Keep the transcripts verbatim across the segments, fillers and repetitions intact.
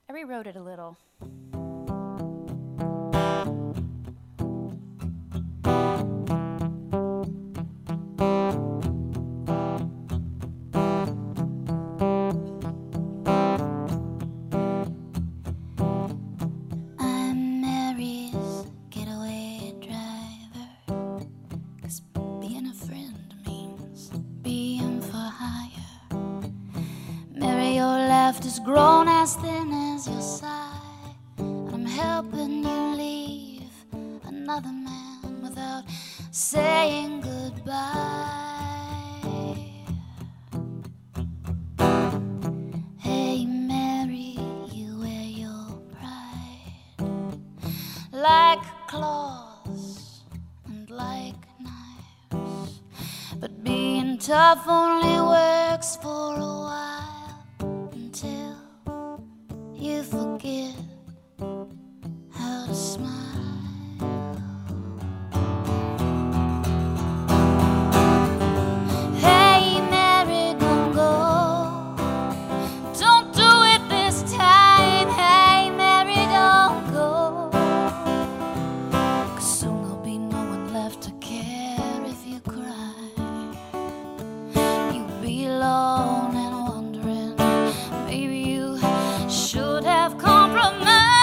I rewrote it a little. I'm Mary's getaway driver, 'cause being a friend means being for hire. Mary, your left has grown as thin as your side, and I'm helping you leave another man without saying goodbye. Hey Mary, you wear your pride like claws and like knives, but being tough only works for a while, until you forget how to smile. Hey Mary, don't go, don't do it this time. Hey Mary, don't go, 'cause soon there'll be no one left to care if you cry. You'll be alone and wondering, maybe you should have compromised.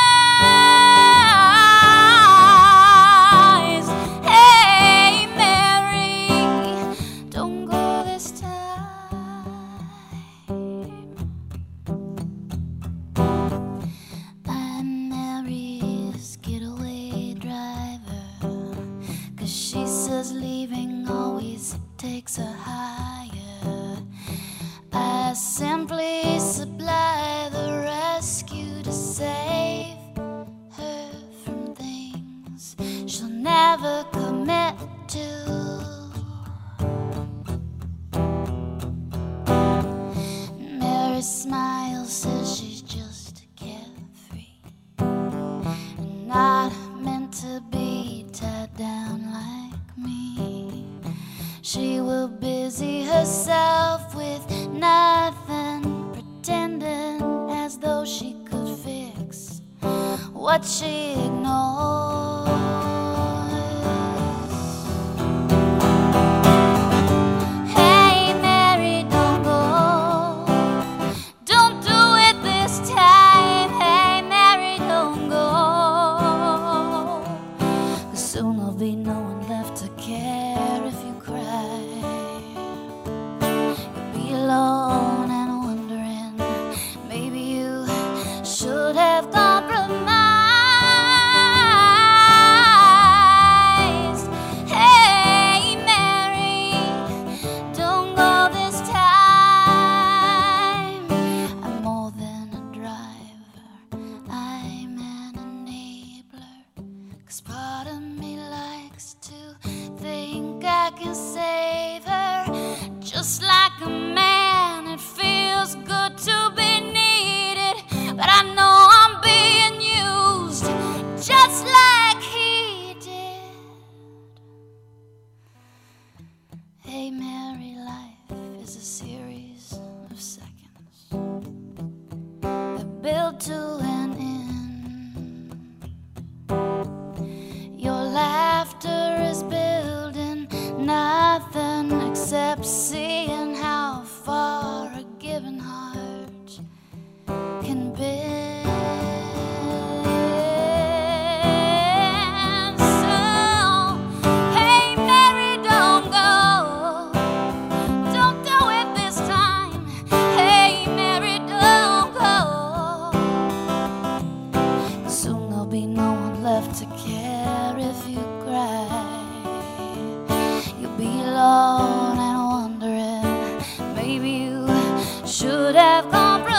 Hey Mary, don't go this time. I'm Mary's getaway driver, 'cause she says leaving always takes her higher. I simply supply the rescue to save her from things she'll never commit to. Mary smiles, says she's just carefree and not meant to be tied down like me. She will busy herself with nothing, pretending as though she could fix what she ignores. Hey Mary, don't go, don't do it this time. Hey Mary, don't go, 'cause soon there'll be no one left to care if you cry. You'll be alone and wondering, maybe you should have compromised. Hey Mary, don't go this time. I'm more than a driver, I'm an enabler, 'cause part of me likes to think I can save her. Just like a man, it feels good to be needed, but I know I'm being used just like he did. Hey Mary, life is a series of seconds that build to an end. Your laughter is building nothing except seeing how far a given heart can bend. So, hey Mary, don't go, don't do it this time. Hey Mary, don't go, soon there'll be no one left to care if you cry. You'll be alone and wondering, maybe you should have compromised.